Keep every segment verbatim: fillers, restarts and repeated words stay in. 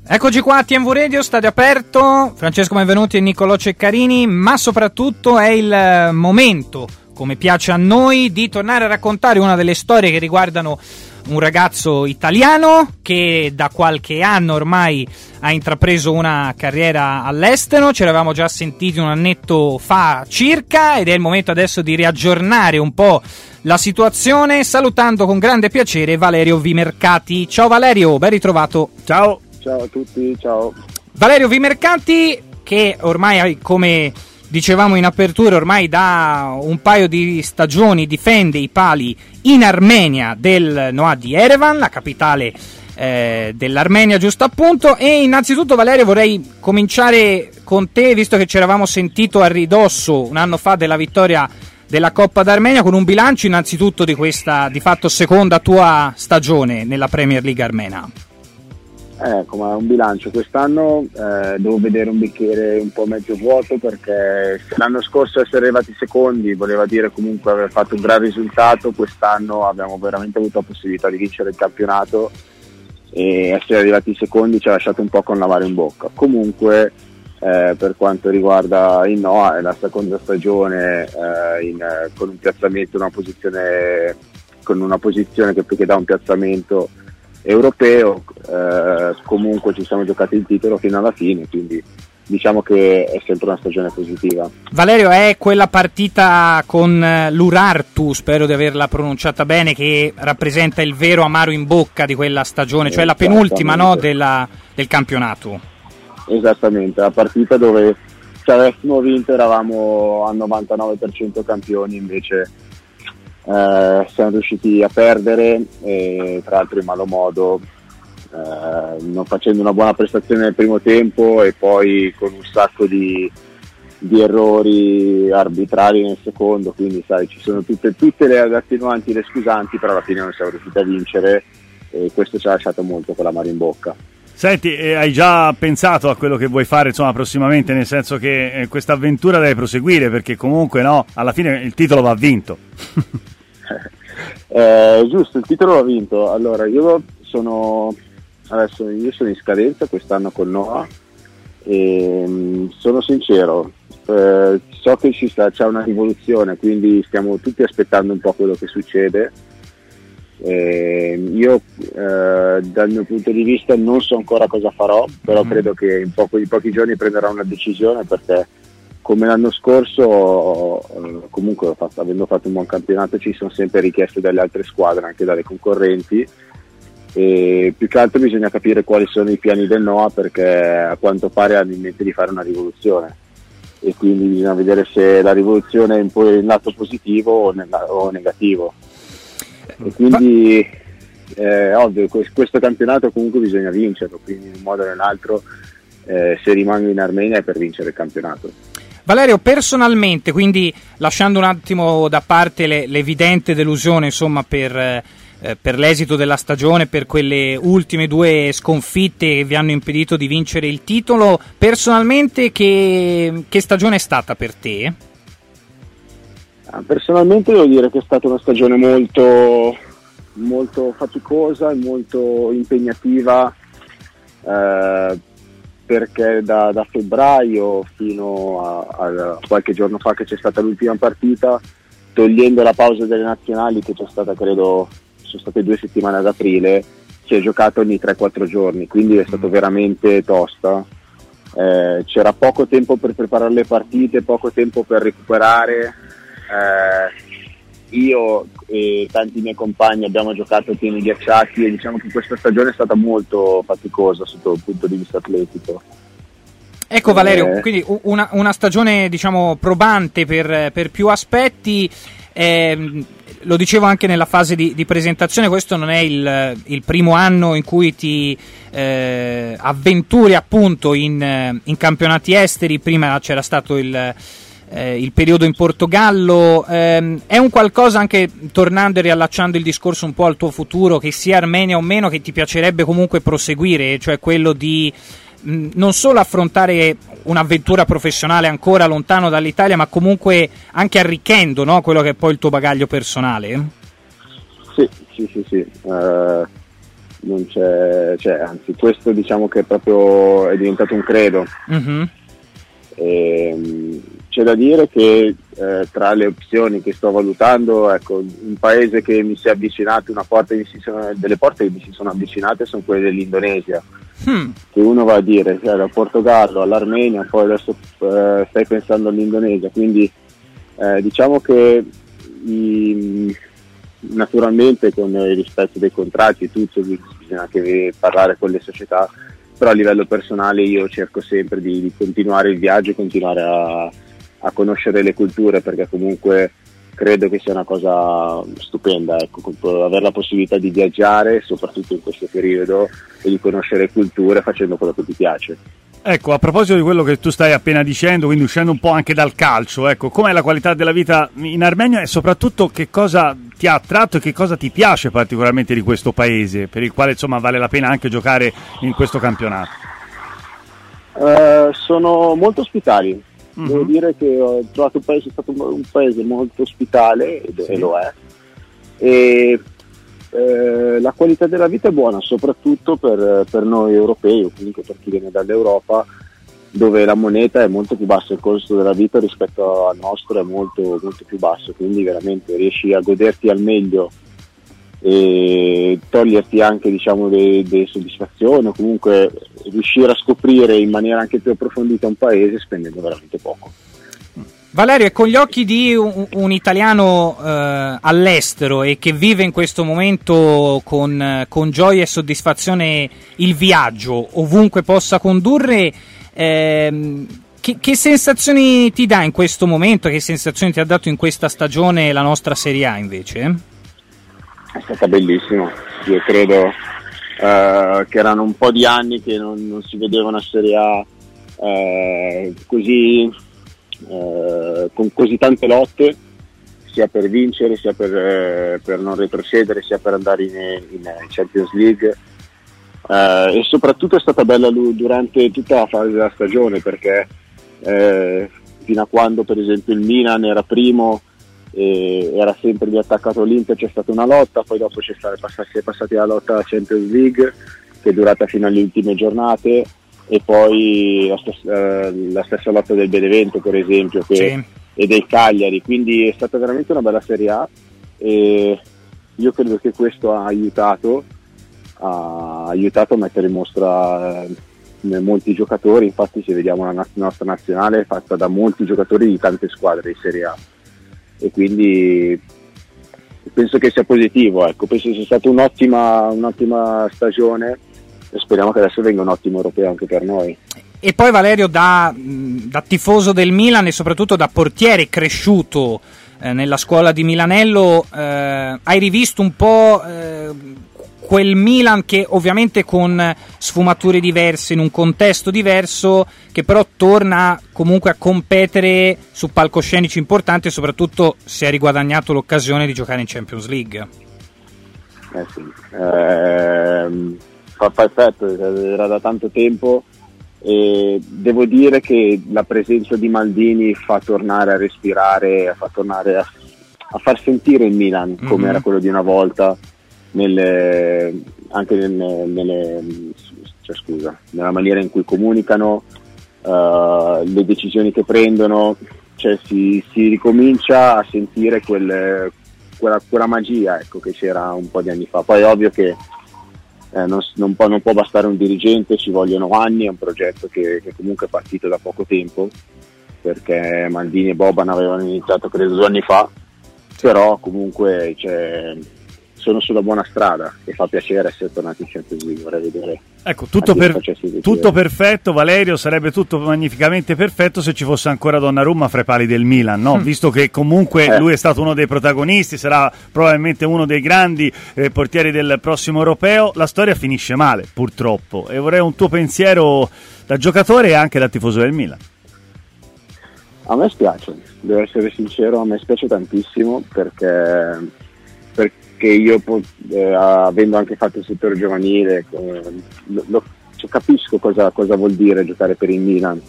Eccoci qua a T M V Radio, stadio aperto, Francesco Benvenuti e Niccolò Ceccarini, ma soprattutto è il momento, come piace a noi, di tornare a raccontare una delle storie che riguardano un ragazzo italiano che da qualche anno ormai ha intrapreso una carriera all'estero. Ci eravamo già sentiti un annetto fa circa ed è il momento adesso di riaggiornare un po' la situazione, salutando con grande piacere Valerio Vimercati. Ciao Valerio, ben ritrovato. Ciao. Ciao a tutti, ciao. Valerio Vimercati, che ormai, come dicevamo in apertura, ormai da un paio di stagioni difende i pali in Armenia del Noah di Yerevan, la capitale eh, dell'Armenia, giusto appunto. E innanzitutto Valerio, vorrei cominciare con te, visto che ci eravamo sentito a ridosso un anno fa della vittoria della Coppa d'Armenia, con un bilancio innanzitutto di questa di fatto seconda tua stagione nella Premier League armena. Eh, come un bilancio quest'anno eh, devo vedere un bicchiere un po' mezzo vuoto, perché se l'anno scorso essere arrivati secondi voleva dire comunque aver fatto un gran risultato, quest'anno abbiamo veramente avuto la possibilità di vincere il campionato e essere arrivati secondi ci ha lasciato un po' con l'amaro in bocca. Comunque eh, per quanto riguarda il Noah è la seconda stagione eh, in, con un piazzamento, una posizione con una posizione che più che da un piazzamento europeo, eh, comunque ci siamo giocati il titolo fino alla fine, quindi diciamo che è sempre una stagione positiva. Valerio, è quella partita con l'Urartu, spero di averla pronunciata bene, che rappresenta il vero amaro in bocca di quella stagione, cioè la penultima, no, della, del campionato. Esattamente, la partita dove se avessimo vinto eravamo al novantanove per cento campioni, invece Uh, siamo riusciti a perdere, e tra l'altro in malo modo, uh, non facendo una buona prestazione nel primo tempo e poi con un sacco di, di errori arbitrali nel secondo, quindi sai, ci sono tutte, tutte le attenuanti e le scusanti, però alla fine non siamo riusciti a vincere e questo ci ha lasciato molto con l'amaro in bocca. Senti, eh, hai già pensato a quello che vuoi fare, insomma, prossimamente, nel senso che eh, questa avventura deve proseguire, perché comunque no, alla fine il titolo va vinto. Eh, giusto, il titolo l'ho vinto. Allora, io sono adesso io sono in scadenza quest'anno con Noah e mh, sono sincero, eh, so che ci sta, c'è una rivoluzione, quindi stiamo tutti aspettando un po' quello che succede. Eh, io eh, dal mio punto di vista non so ancora cosa farò, però mm. credo che in, poco, in pochi giorni prenderò una decisione, perché come l'anno scorso, comunque fatto, avendo fatto un buon campionato, ci sono sempre richieste dalle altre squadre, anche dalle concorrenti, e più che altro bisogna capire quali sono i piani del Noah, perché a quanto pare hanno in mente di fare una rivoluzione e quindi bisogna vedere se la rivoluzione è un po' in lato positivo o, nel, o negativo. E quindi è ovvio, questo campionato comunque bisogna vincerlo, quindi in un modo o nell'altro eh, se rimango in Armenia è per vincere il campionato. Valerio, personalmente, quindi lasciando un attimo da parte le, l'evidente delusione, insomma, per, eh, per l'esito della stagione, per quelle ultime due sconfitte che vi hanno impedito di vincere il titolo, personalmente che, che stagione è stata per te? Personalmente devo dire che è stata una stagione molto, molto faticosa e molto impegnativa, eh, perché da, da febbraio fino a, a qualche giorno fa che c'è stata l'ultima partita, togliendo la pausa delle nazionali che c'è stata, credo sono state due settimane ad aprile, si è giocato ogni tre quattro giorni, quindi è stato veramente tosta. Eh, c'era poco tempo per preparare le partite, poco tempo per recuperare. Eh, io e tanti miei compagni abbiamo giocato pieni ghiacciati e diciamo che questa stagione è stata molto faticosa sotto il punto di vista atletico. Ecco Valerio, eh. quindi una, una stagione diciamo probante per, per più aspetti. Eh, lo dicevo anche nella fase di, di presentazione, questo non è il, il primo anno in cui ti eh, avventuri appunto in, in campionati esteri. Prima c'era stato il Eh, il periodo in Portogallo. ehm, è un qualcosa, anche tornando e riallacciando il discorso un po' al tuo futuro, che sia Armenia o meno, che ti piacerebbe comunque proseguire, cioè quello di mh, non solo affrontare un'avventura professionale ancora lontano dall'Italia, ma comunque anche arricchendo, no, quello che è poi il tuo bagaglio personale? Sì, sì, sì, sì. Uh, non c'è, cioè, anzi questo diciamo che è proprio è diventato un credo. Mm-hmm. E, c'è da dire che eh, tra le opzioni che sto valutando, ecco, un paese che mi si è avvicinato, una porta che mi si sono, delle porte che mi si sono avvicinate sono quelle dell'Indonesia. Hmm. Che uno va a dire, cioè, dal Portogallo all'Armenia, poi adesso eh, stai pensando all'Indonesia, quindi eh, diciamo che i, naturalmente con il rispetto dei contratti tutto, bisogna anche parlare con le società, però a livello personale io cerco sempre di, di continuare il viaggio e continuare a, a conoscere le culture, perché comunque credo che sia una cosa stupenda, ecco, avere la possibilità di viaggiare, soprattutto in questo periodo, e di conoscere culture facendo quello che ti piace. Ecco, a proposito di quello che tu stai appena dicendo, quindi uscendo un po' anche dal calcio, ecco, com'è la qualità della vita in Armenia e soprattutto che cosa ti ha attratto e che cosa ti piace particolarmente di questo paese, per il quale insomma vale la pena anche giocare in questo campionato? Uh, sono molto ospitali. Mm-hmm. Devo dire che ho trovato un paese, è stato un paese molto ospitale, ed sì. e lo è, e eh, la qualità della vita è buona, soprattutto per, per noi europei, o comunque per chi viene dall'Europa, dove la moneta è molto più bassa, il costo della vita rispetto al nostro è molto, molto più basso, quindi veramente riesci a goderti al meglio e toglierti anche, diciamo, delle de soddisfazioni, o comunque riuscire a scoprire in maniera anche più approfondita un paese spendendo veramente poco. Valerio, è con gli occhi di un, un italiano eh, all'estero e che vive in questo momento con, con gioia e soddisfazione il viaggio, ovunque possa condurre, ehm, che, che sensazioni ti dà in questo momento, che sensazioni ti ha dato in questa stagione la nostra Serie A invece? È stata bellissima, io credo uh, che erano un po' di anni che non, non si vedeva una Serie A uh, così uh, con così tante lotte, sia per vincere, sia per, uh, per non retrocedere, sia per andare in, in Champions League, uh, e soprattutto è stata bella lui durante tutta la fase della stagione, perché uh, fino a quando per esempio il Milan era primo e era sempre lì attaccato all'Inter, c'è stata una lotta, poi dopo c'è stata, si è passati alla lotta alla Champions League che è durata fino alle ultime giornate, e poi la stessa, eh, la stessa lotta del Benevento per esempio che, sì. e del Cagliari, quindi è stata veramente una bella Serie A, e io credo che questo ha aiutato ha aiutato a mettere in mostra eh, molti giocatori. Infatti se vediamo la na- nostra nazionale è fatta da molti giocatori di tante squadre di Serie A, e quindi penso che sia positivo, ecco, penso sia stata un'ottima, un'ottima stagione e speriamo che adesso venga un ottimo europeo anche per noi. E poi Valerio, da, da tifoso del Milan e soprattutto da portiere cresciuto eh, nella scuola di Milanello, eh, hai rivisto un po' eh, quel Milan che ovviamente con sfumature diverse, in un contesto diverso, che però torna comunque a competere su palcoscenici importanti e soprattutto si è riguadagnato l'occasione di giocare in Champions League. Eh sì, eh, fa, fa effetto, era da tanto tempo, e devo dire che la presenza di Maldini fa tornare a respirare, fa tornare a, a far sentire il Milan come mm-hmm. era quello di una volta, nelle, anche nelle, nelle cioè, scusa, nella maniera in cui comunicano, uh, le decisioni che prendono, cioè si, si ricomincia a sentire quel, quella, quella magia, ecco, che c'era un po' di anni fa. Poi è ovvio che eh, non, non, può, non può bastare un dirigente, ci vogliono anni, è un progetto che, che comunque è partito da poco tempo, perché Maldini e Boban avevano iniziato credo due anni fa, però comunque c'è, sono sulla buona strada e fa piacere essere tornati in Champions League. Vorrei vedere, ecco, tutto, per, tutto perfetto Valerio, sarebbe tutto magnificamente perfetto se ci fosse ancora Donnarumma fra i pali del Milan, no? Mm. Visto che comunque eh. lui è stato uno dei protagonisti, sarà probabilmente uno dei grandi eh, portieri del prossimo europeo. La storia finisce male purtroppo, e vorrei un tuo pensiero da giocatore e anche da tifoso del Milan. A me spiace, devo essere sincero, a me spiace tantissimo, perché, perché io eh, avendo anche fatto il settore giovanile eh, lo, lo, cioè, capisco cosa, cosa vuol dire giocare per il Milan.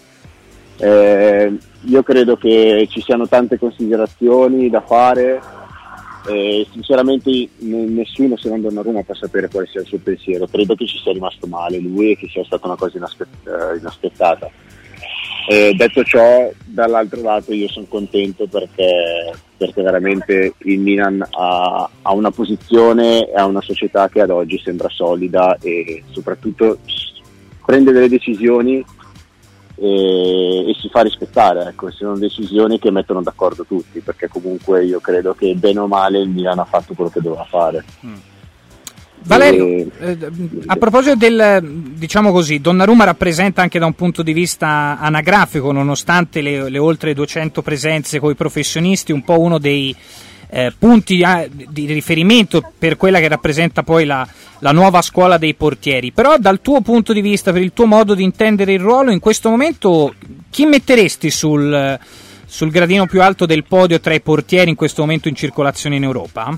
Eh, io credo che ci siano tante considerazioni da fare, eh, sinceramente n- nessuno se non Donnarumma può sapere quale sia il suo pensiero. Credo che ci sia rimasto male lui e che sia stata una cosa inaspett- eh, inaspettata. Eh, detto ciò, dall'altro lato io sono contento perché, perché veramente il Milan ha, ha una posizione e ha una società che ad oggi sembra solida e soprattutto prende delle decisioni e, e si fa rispettare, ecco. Sono decisioni che mettono d'accordo tutti, perché comunque io credo che bene o male il Milan ha fatto quello che doveva fare. Mm. Valerio, eh, a proposito del, diciamo così, Donnarumma rappresenta anche da un punto di vista anagrafico, nonostante le, le oltre duecento presenze coi professionisti, un po' uno dei eh, punti di riferimento per quella che rappresenta poi la, la nuova scuola dei portieri. Però dal tuo punto di vista, per il tuo modo di intendere il ruolo, in questo momento chi metteresti sul, sul gradino più alto del podio tra i portieri in questo momento in circolazione in Europa?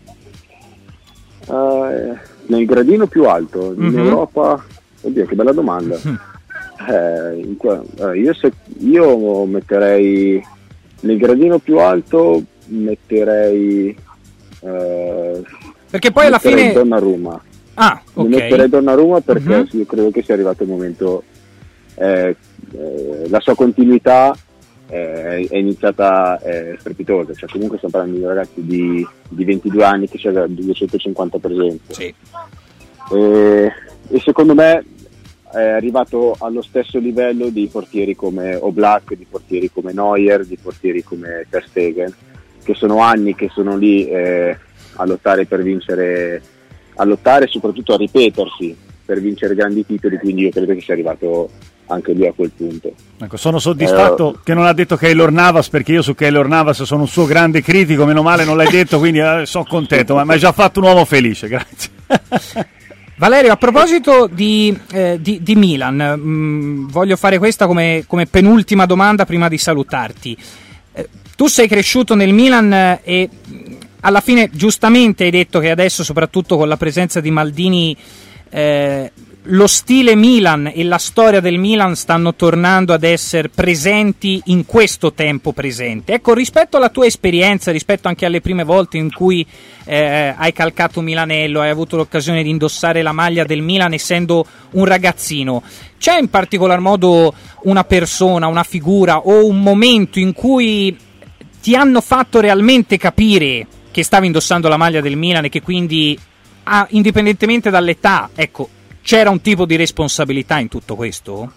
Uh, nel gradino più alto in mm-hmm. Europa, oddio che bella domanda. Mm-hmm. eh, in qua, eh, io, se, io metterei nel gradino più alto metterei eh, perché poi alla fine Donnarumma. Ah, ok. Metterei Donnarumma perché mm-hmm. io credo che sia arrivato il momento, eh, eh, la sua continuità è iniziata eh, strepitosa, cioè comunque stiamo parlando di ragazzi di, di ventidue anni che c'è duecentocinquanta presenze, sì. e, e secondo me è arrivato allo stesso livello di portieri come Oblak, di portieri come Neuer, di portieri come Ter Stegen, che sono anni che sono lì eh, a lottare per vincere, a lottare e soprattutto a ripetersi per vincere grandi titoli, quindi io credo che sia arrivato anche lui a quel punto. Ecco, sono soddisfatto eh, che non ha detto Keylor Navas, perché io su Keylor Navas sono un suo grande critico, meno male non l'hai detto, quindi eh, sono contento, ma mi hai già fatto un uomo felice, grazie. Valerio, a proposito di, eh, di, di Milan, mh, voglio fare questa come, come penultima domanda prima di salutarti. Eh, tu sei cresciuto nel Milan e alla fine giustamente hai detto che adesso, soprattutto con la presenza di Maldini, eh, lo stile Milan e la storia del Milan stanno tornando ad essere presenti in questo tempo presente. Ecco, rispetto alla tua esperienza, rispetto anche alle prime volte in cui eh, hai calcato Milanello, hai avuto l'occasione di indossare la maglia del Milan essendo un ragazzino, c'è in particolar modo una persona, una figura o un momento in cui ti hanno fatto realmente capire che stavi indossando la maglia del Milan e che quindi, ah, indipendentemente dall'età, ecco, c'era un tipo di responsabilità in tutto questo?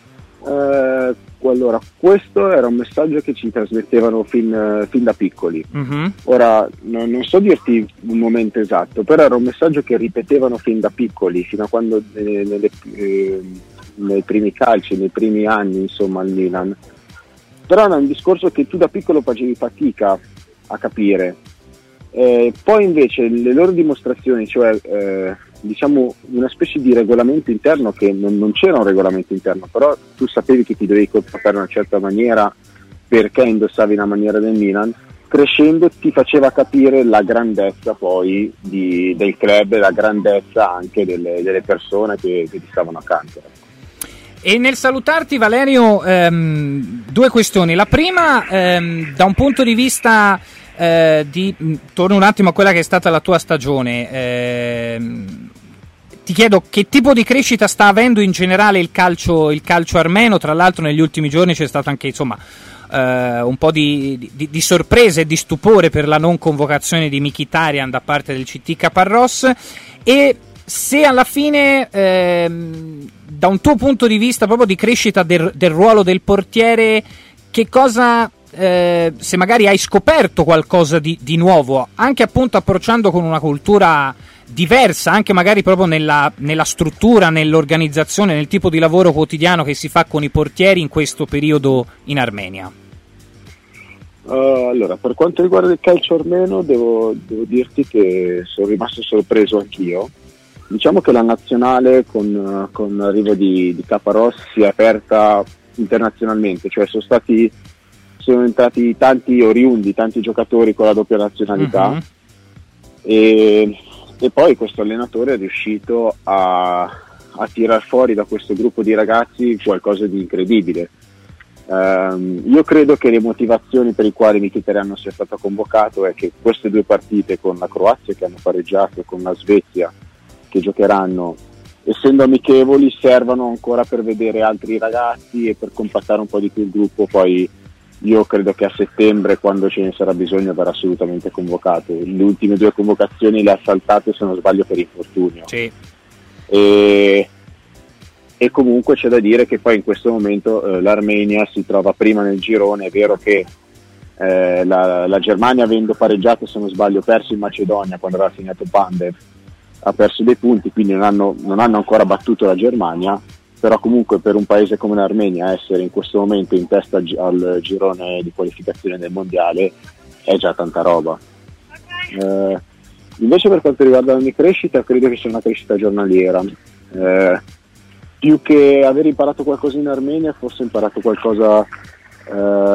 Eh, allora, questo era un messaggio che ci trasmettevano fin, fin da piccoli. Mm-hmm. Ora, no, non so dirti un momento esatto, però era un messaggio che ripetevano fin da piccoli, fino a quando eh, nelle, eh, nei primi calci, nei primi anni, insomma, al Milan. Però era un discorso che tu da piccolo facevi fatica a capire. Eh, poi invece le loro dimostrazioni, cioè eh, diciamo una specie di regolamento interno, che non, non c'era un regolamento interno, però tu sapevi che ti dovevi comportare in una certa maniera perché indossavi la maniera del Milan, crescendo ti faceva capire la grandezza poi di, del club e la grandezza anche delle, delle persone che, che ti stavano accanto. E nel salutarti, Valerio, ehm, due questioni. La prima, ehm, da un punto di vista eh, di torno un attimo a quella che è stata la tua stagione, ehm, ti chiedo che tipo di crescita sta avendo in generale il calcio, il calcio armeno. Tra l'altro negli ultimi giorni c'è stato anche, insomma, eh, un po' di, di, di sorpresa e di stupore per la non convocazione di Mkhitaryan da parte del C T Caparros, e se alla fine, ehm, da un tuo punto di vista proprio di crescita del, del ruolo del portiere, che cosa, eh, se magari hai scoperto qualcosa di, di nuovo, anche appunto approcciando con una cultura diversa, anche magari proprio nella, nella struttura, nell'organizzazione, nel tipo di lavoro quotidiano che si fa con i portieri in questo periodo in Armenia? Uh, allora, per quanto riguarda il calcio armeno, devo, devo dirti che sono rimasto sorpreso anch'io. Diciamo che la nazionale con, con l'arrivo di, di Caparros si è aperta internazionalmente, cioè sono stati sono entrati tanti oriundi, tanti giocatori con la doppia nazionalità, uh-huh. e, e poi questo allenatore è riuscito a, a tirar fuori da questo gruppo di ragazzi qualcosa di incredibile. Um, io credo che le motivazioni per le quali Mkhitaryan sia stato convocato è che queste due partite con la Croazia che hanno pareggiato e con la Svezia che giocheranno, essendo amichevoli, servono ancora per vedere altri ragazzi e per compattare un po' di più il gruppo. Poi io credo che a settembre, quando ce ne sarà bisogno, verrà assolutamente convocato. Le ultime due convocazioni le ha saltate, se non sbaglio, per infortunio. Sì. E E comunque c'è da dire che poi in questo momento eh, l'Armenia si trova prima nel girone. È vero che eh, la, la Germania, avendo pareggiato, se non sbaglio, perso in Macedonia quando aveva segnato Pandev, ha perso dei punti, quindi non hanno, non hanno ancora battuto la Germania, però comunque per un paese come l'Armenia essere in questo momento in testa gi- al girone di qualificazione del mondiale è già tanta roba. Eh, invece per quanto riguarda la mia crescita, credo che sia una crescita giornaliera. Eh, più che aver imparato qualcosa in Armenia, forse ho imparato qualcosa, eh,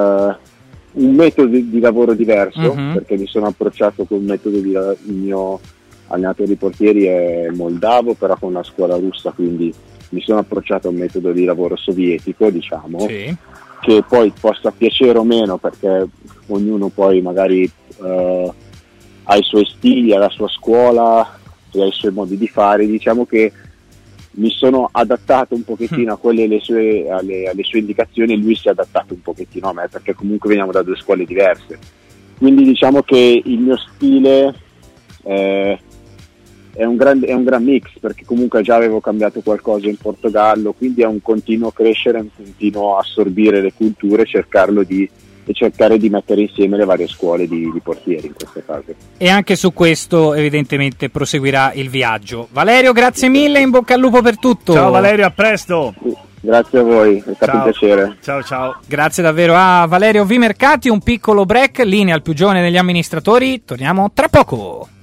un metodo di, di lavoro diverso, mm-hmm. perché mi sono approcciato con un metodo di, il mio allenatore di portieri è moldavo, però con una scuola russa, quindi mi sono approcciato a un metodo di lavoro sovietico, diciamo, sì. che poi possa piacere o meno, perché ognuno poi magari eh, ha i suoi stili, ha la sua scuola e ha i suoi modi di fare. Diciamo che mi sono adattato un pochettino a quelle le sue, alle, alle sue indicazioni, e lui si è adattato un pochettino a me, perché comunque veniamo da due scuole diverse. Quindi diciamo che il mio stile eh, è, un gran, è un gran mix, perché comunque già avevo cambiato qualcosa in Portogallo, quindi è un continuo crescere, un continuo assorbire le culture, cercarlo di e cercare di mettere insieme le varie scuole di, di portieri in queste fasi. E anche su questo evidentemente proseguirà il viaggio. Valerio, grazie mille, in bocca al lupo per tutto. Ciao Valerio, a presto. Sì, grazie a voi, è stato un piacere. Ciao ciao. Grazie davvero a Valerio Vimercati. Un piccolo break, linea al più giovane degli amministratori, torniamo tra poco.